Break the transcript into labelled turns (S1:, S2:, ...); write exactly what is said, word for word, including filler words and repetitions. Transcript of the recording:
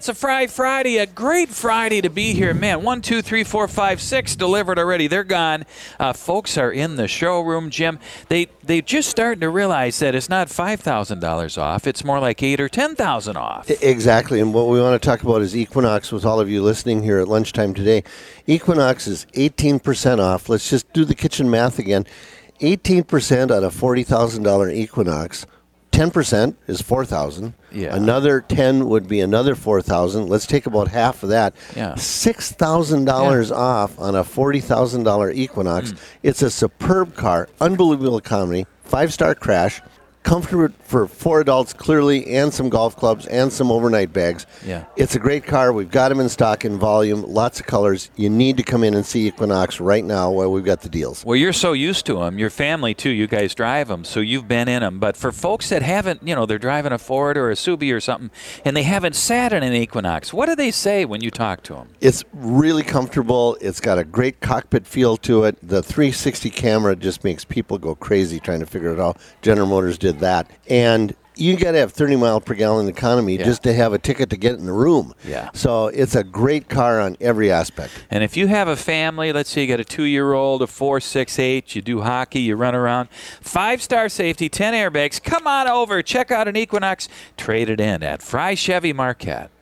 S1: it's a Fry Friday, a great Friday to be here. Man, one, two, three, four, five, six delivered already. They're gone. Uh, folks are in the showroom, Jim. They they just starting to realize that it's not five thousand dollars off. It's more like eight or ten thousand off.
S2: Exactly. And what we want to talk about is Equinox with all of you listening here at lunchtime today. Equinox is eighteen percent off. Let's just do the kitchen math again. eighteen percent on a forty thousand dollars Equinox. ten percent is four thousand dollars.
S1: Yeah.
S2: Another ten would be another four thousand dollars. Let's take about half of that.
S1: Yeah.
S2: six thousand dollars yeah. off on a forty thousand dollars Equinox. Mm. It's a superb car, unbelievable economy, five-star crash, comfortable for four adults clearly, and some golf clubs and some overnight bags.
S1: Yeah.
S2: It's a great car. We've got them in stock in volume, lots of colors. You need to come in and see Equinox right now while we've got the deals.
S1: Well, you're so used to them. Your family, too. You guys drive them, so you've been in them. But for folks that haven't, you know, they're driving a Ford or a Subi or something, and they haven't sat in an Equinox, what do they say when you talk to them?
S2: It's really comfortable. It's got a great cockpit feel to it. The three sixty camera just makes people go crazy trying to figure it out. General Motors did that. And you got to have thirty mile per gallon economy yeah. just to have a ticket to get in the room.
S1: Yeah.
S2: So it's a great car on every aspect.
S1: And if you have a family, let's say you got a two-year-old, a four, six, eight, you do hockey, you run around, five-star safety, ten airbags, come on over, check out an Equinox, trade it in at Fry Chevy Marquette.